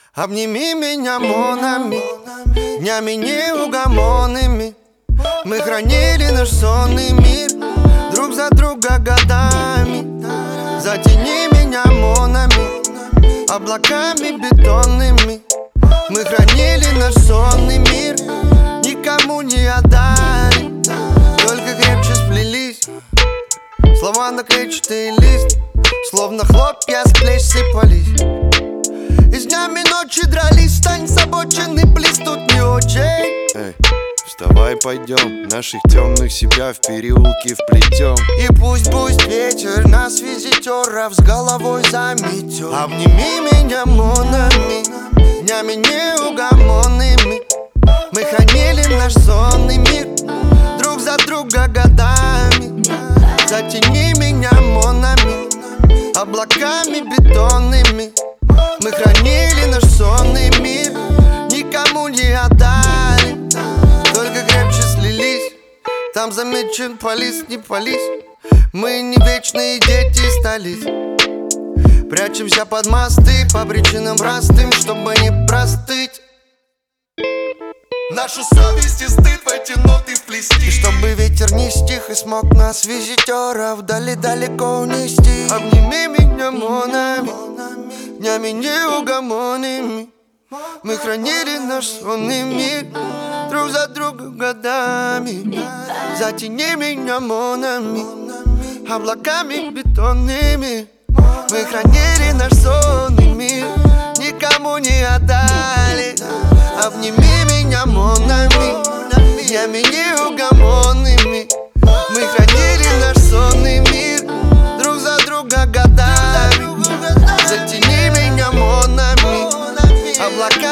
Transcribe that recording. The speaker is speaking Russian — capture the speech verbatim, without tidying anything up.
Обними меня, монами, днями неугомонными. Мы хранили наш сонный мир друг за друга годами. Затяни меня, монами, облаками бетонными. Мы хранили наш сонный мир, никому не отдали, только крепче сплелись. Слова на клетчатый лист, словно хлопья с плеч сыпались. И с днями ночи дрались, стань с обочины, плиз тут не очень. Эй, вставай, пойдем, наших темных себя в переулке вплетем. И пусть, пусть ветер нас визитеров с головой заметет. Обними меня, монами, днями неугомонными. Мы хранили наш сонный мир друг за друга годами. Затяни меня, монами, облаками бетонными. Мы хранили наш сонный мир, никому не отдали, только крепче слились. Там замечен полис, не полис. Мы не вечные дети столиц. Прячемся под мосты по причинам простым, чтобы не простыть. Нашу совесть и стыд в эти ноты вплести. И чтобы ветер не стих и смог нас визитеров вдали далеко унести. Обними меня, монами, днями неугомонными. Мы хранили наш сонный мир друг за другом годами. Затяни меня, монами, облаками бетонными. Мы хранили наш сонный мир, никому не отдали. Обними меня, монами, днями неугомонными. Мы хранили наш сонный мир друг за друга годами. Затяни меня, монами, облака